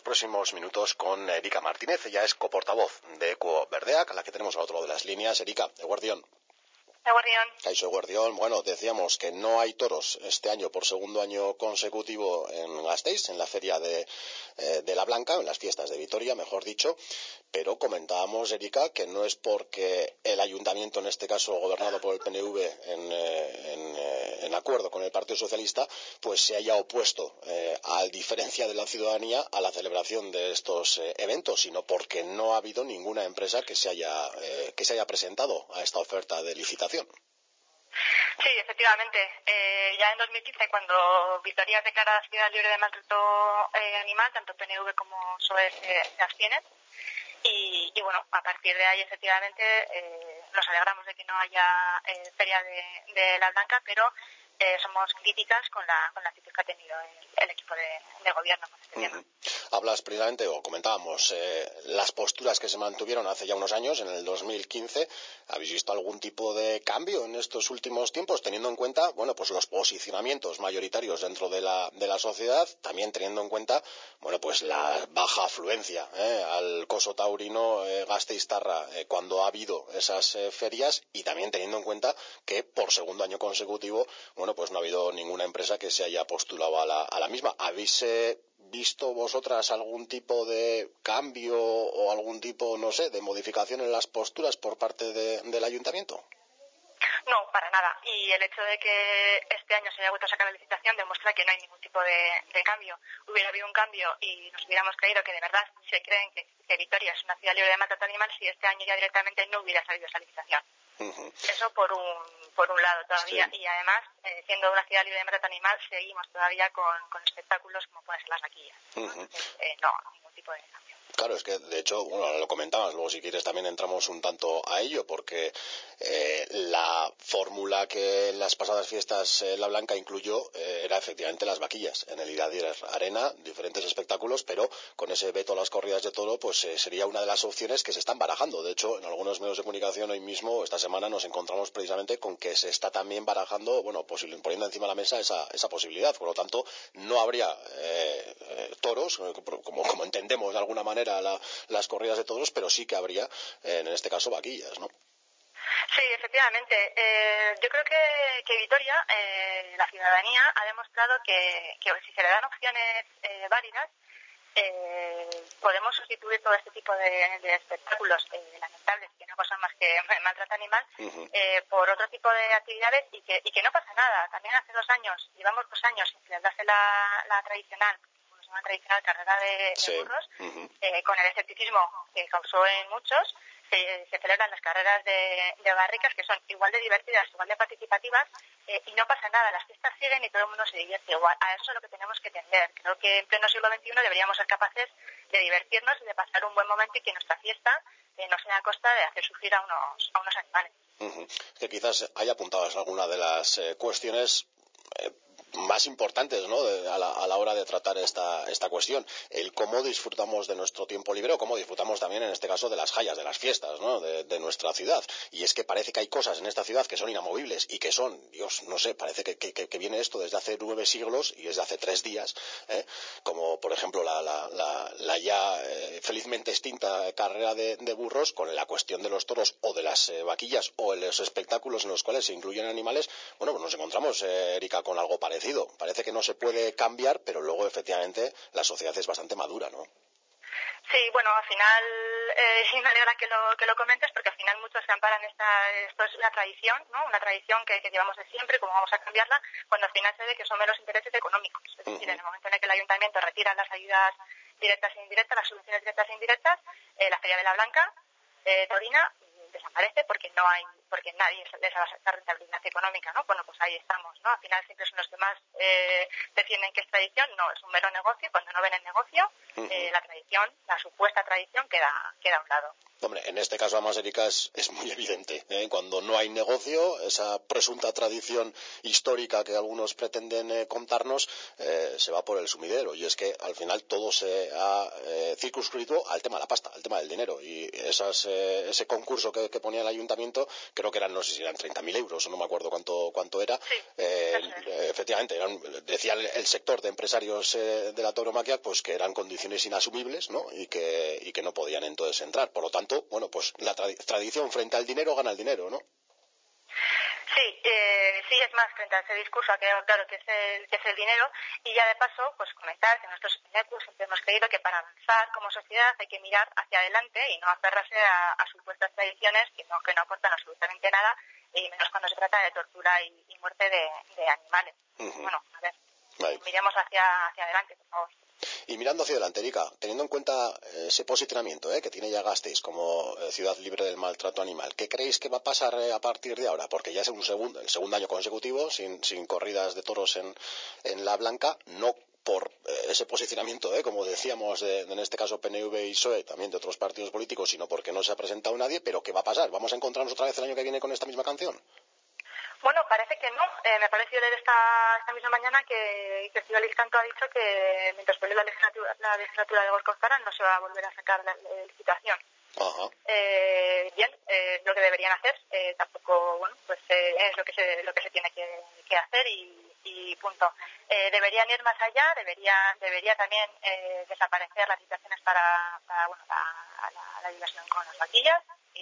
próximos minutos con Erika Martínez. Ella es coportavoz de Equo Berdeak, a la que tenemos al otro lado de las líneas. Erika, eguerdión. Eguerdión. Kaixo, eguerdión. Bueno, decíamos que no hay toros este año por segundo año consecutivo en Gasteiz, en la feria de la Blanca, en las fiestas de Vitoria, mejor dicho, pero comentábamos, Erika, que no es porque el ayuntamiento, en este caso gobernado por el PNV en acuerdo con el Partido Socialista, pues se haya opuesto, a diferencia de la ciudadanía, a la celebración de estos eventos, sino porque no ha habido ninguna empresa que se haya presentado a esta oferta de licitación. Sí, efectivamente. Ya en 2015, cuando Vitoria declara ciudad libre de maltrato animal, tanto PNV como PSOE se abstienen. Y bueno, a partir de ahí, efectivamente, nos alegramos de que no haya feria de la Blanca, pero somos críticas con la actitud que ha tenido el equipo de gobierno con este tema. Hablas precisamente, o comentábamos, las posturas que se mantuvieron hace ya unos años, en el 2015. ¿Habéis visto algún tipo de cambio en estos últimos tiempos, teniendo en cuenta, bueno, pues los posicionamientos mayoritarios dentro de la sociedad, también teniendo en cuenta, bueno, pues la baja afluencia al coso taurino gasteiztarra cuando ha habido esas ferias, y también teniendo en cuenta que por segundo año consecutivo, bueno, pues no ha habido ninguna empresa que se haya postulado a la misma? ¿Habéis visto vosotras algún tipo de cambio o algún tipo, no sé, de modificación en las posturas por parte del ayuntamiento? No, para nada. Y el hecho de que este año se haya vuelto a sacar la licitación demuestra que no hay ningún tipo de cambio. Hubiera habido un cambio y nos hubiéramos creído que de verdad se creen que Vitoria es una ciudad libre de maltrato animal si este año ya directamente no hubiera salido esa licitación. Eso por un lado todavía. Sí. Y además, siendo una ciudad libre de maltrato animal, seguimos todavía con espectáculos como pueden ser las vaquillas. Entonces, no, ningún tipo de cambio. Claro, es que de hecho, bueno, lo comentabas, luego si quieres también entramos un tanto a ello, porque la fórmula que en las pasadas fiestas La Blanca incluyó era efectivamente las vaquillas en el Iradier Arena, diferentes espectáculos, pero con ese veto a las corridas de toro, pues sería una de las opciones que se están barajando. De hecho, en algunos medios de comunicación hoy mismo, esta semana, nos encontramos precisamente con que se está también barajando, bueno, poniendo encima de la mesa esa posibilidad. Por lo tanto, no habría toros, como entendemos de alguna manera las corridas de toros, pero sí que habría, en este caso, vaquillas, ¿no? Sí, efectivamente. Yo creo que Vitoria, la ciudadanía, ha demostrado que si se le dan opciones válidas, podemos sustituir todo este tipo de espectáculos lamentables que no son más que maltrato animal por otro tipo de actividades y que no pasa nada. También hace 2 años, llevamos 2 años sin celebrarse la tradicional, una tradicional carrera de burros, con el escepticismo que causó en muchos. Se celebran las carreras de barricas, que son igual de divertidas, igual de participativas, y no pasa nada, las fiestas siguen y todo el mundo se divierte igual. A eso es lo que tenemos que tender. Creo que en pleno siglo XXI deberíamos ser capaces de divertirnos y de pasar un buen momento y que nuestra fiesta no sea a costa de hacer sufrir a unos animales. Que quizás haya apuntado alguna de las cuestiones más importantes, ¿no?, a la hora de tratar esta cuestión, el cómo disfrutamos de nuestro tiempo libre, o cómo disfrutamos también en este caso de las jallas, de las fiestas, ¿no?, de nuestra ciudad. Y es que parece que hay cosas en esta ciudad que son inamovibles y que son, Dios, no sé, parece que viene esto desde hace 9 siglos y desde hace 3 días, como por ejemplo la ya felizmente extinta carrera de burros, con la cuestión de los toros o de las vaquillas o en los espectáculos en los cuales se incluyen animales. Bueno, pues nos encontramos, Erika, con algo parecido. Parece que no se puede cambiar, pero luego efectivamente la sociedad es bastante madura, ¿no? Sí, bueno, al final me alegra que lo comentes, porque al final muchos se amparan esto es la tradición, ¿no? Una tradición que llevamos de siempre, cómo vamos a cambiarla, cuando al final se ve que son meros intereses económicos. Es decir, en el momento en el que el ayuntamiento retira las ayudas directas e indirectas, las subvenciones directas e indirectas, la Feria de la Blanca taurina desaparece porque nadie les va a sacar rentabilidad económica, ¿no? Bueno, pues ahí estamos, ¿no? Al final siempre son los que más defienden que es tradición. No, es un mero negocio. Cuando no ven el negocio, la tradición, la supuesta tradición, queda a un lado. Hombre, en este caso además, Erika, es muy evidente, cuando no hay negocio, esa presunta tradición histórica que algunos pretenden contarnos se va por el sumidero, y es que al final todo se ha circunscrito al tema de la pasta, al tema del dinero, y ese concurso que ponía el ayuntamiento, creo que eran, no sé si eran 30.000 euros o no me acuerdo cuánto era. Sí, efectivamente, decía el sector de empresarios de la tauromaquia pues que eran condiciones inasumibles, ¿no? Y que no podían entonces entrar. Por lo tanto, bueno, pues la tradición frente al dinero gana el dinero, ¿no? Sí, sí, es más, frente a ese discurso ha quedado claro que es el dinero, y ya de paso, pues comentar que nosotros en ECU siempre hemos creído que para avanzar como sociedad hay que mirar hacia adelante y no aferrarse a supuestas tradiciones que no aportan absolutamente nada, y menos cuando se trata de tortura y muerte de animales. Bueno, a ver, miremos hacia adelante, por favor. Y mirando hacia adelante, Erika, teniendo en cuenta ese posicionamiento que tiene ya Gasteiz como ciudad libre del maltrato animal, ¿qué creéis que va a pasar a partir de ahora? Porque ya es el segundo año consecutivo sin corridas de toros en la Blanca, no por ese posicionamiento, como decíamos, en este caso PNV y PSOE, también de otros partidos políticos, sino porque no se ha presentado nadie. ¿Pero qué va a pasar? ¿Vamos a encontrarnos otra vez el año que viene con esta misma canción? Bueno, parece que no. Me pareció leer esta misma mañana que Estíbaliz Tanto ha dicho que mientras peleó la legislatura de Gorka Ostaran no se va a volver a sacar la licitación. Ajá. Bien, lo que deberían hacer. Tampoco, bueno, pues es lo que se tiene que hacer y punto. Deberían ir más allá. Debería también desaparecer las licitaciones para bueno, la diversión con las vaquillas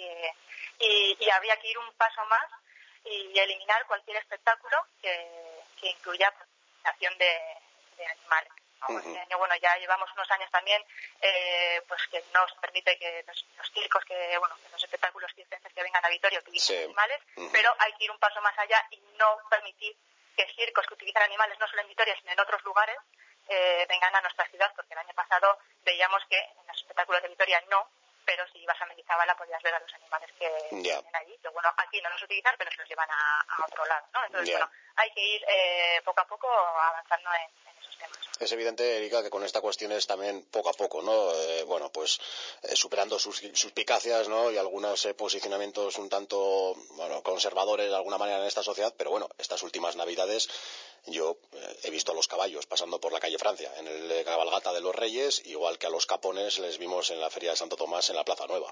y habría que ir un paso más y eliminar cualquier espectáculo que incluya presentación de animales, ¿no? Bueno, ya llevamos unos años también pues que no se permite que los circos, que los espectáculos circenses que vengan a Vitoria utilicen animales, pero hay que ir un paso más allá y no permitir que circos que utilizan animales no solo en Vitoria sino en otros lugares vengan a nuestra ciudad, porque el año pasado veíamos que en los espectáculos de Vitoria no, pero si ibas a Mendizábal podías ver a los animales que vienen allí, que bueno, aquí no los utilizan, pero se los llevan a otro lado, ¿no? Entonces, bueno, hay que ir poco a poco avanzando en esos temas. Es evidente, Erika, que con esta cuestión es también poco a poco, ¿no? Bueno, pues superando suspicacias, ¿no? Y algunos posicionamientos un tanto, bueno, conservadores de alguna manera en esta sociedad, pero bueno, estas últimas Navidades yo he visto a los caballos pasando por la calle Francia, en el cabalgata de los Reyes, igual que a los capones les vimos en la Feria de Santo Tomás en la Plaza Nueva.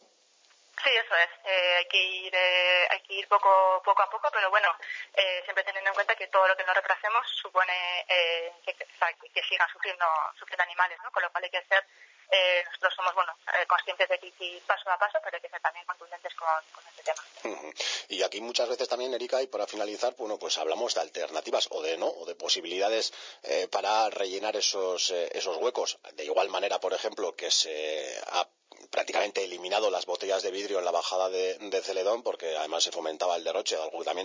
Sí, eso es. Hay que ir poco a poco, pero bueno, siempre teniendo en cuenta que todo lo que nos retrasemos supone que sigan sufriendo animales, ¿no? Con lo cual hay que ser, nosotros somos conscientes de que ir paso a paso, pero hay que ser también contundentes con este tema. Y aquí muchas veces también, Erika, y para finalizar, bueno, pues hablamos de alternativas o de posibilidades para rellenar esos huecos. De igual manera, por ejemplo, que se ha prácticamente eliminado las botellas de vidrio en la bajada de Celedón, porque además se fomentaba el derroche, algo que también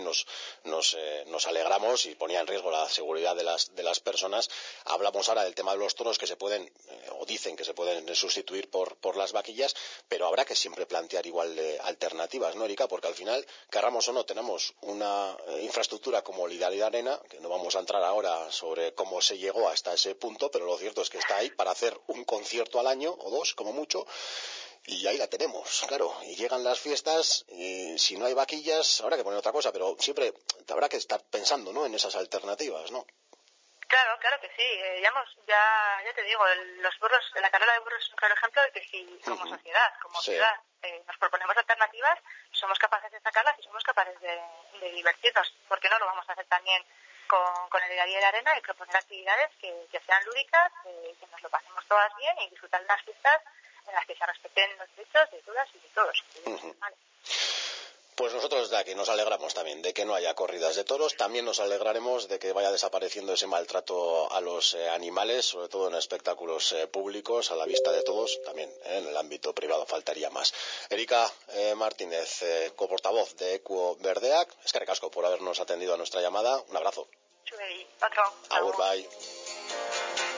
nos alegramos y ponía en riesgo la seguridad de las personas. Hablamos ahora del tema de los toros que se pueden, o dicen que se pueden sustituir por las vaquillas, pero habrá que siempre plantear igual alternativas, ¿no, Erika? Porque al final, querramos o no, tenemos una infraestructura como Lidaridad Arena, que no vamos a entrar ahora sobre cómo se llegó hasta ese punto, pero lo cierto es que está ahí para hacer un concierto al año, o dos, como mucho. Y ahí la tenemos, claro, y llegan las fiestas y si no hay vaquillas habrá que poner otra cosa, pero siempre habrá que estar pensando, ¿no?, en esas alternativas, ¿no? Claro que sí. Ya te digo, los burros, la carrera de burros es un claro ejemplo de que si como sociedad, como ciudad, nos proponemos alternativas, somos capaces de sacarlas y somos capaces de divertirnos. ¿Por qué no lo vamos a hacer también con el Día de la Arena y proponer actividades que sean lúdicas, que nos lo pasemos todas bien y disfrutar de unas fiestas en las que se respeten los derechos de todas y de todos? Vale. Pues nosotros de aquí nos alegramos también de que no haya corridas de toros, también nos alegraremos de que vaya desapareciendo ese maltrato a los animales, sobre todo en espectáculos públicos, a la vista de todos, también en el ámbito privado faltaría más. Erika Martínez, coportavoz de Equo Berdeak, eskerrik asko por habernos atendido a nuestra llamada, un abrazo. Otro. Agur, bye.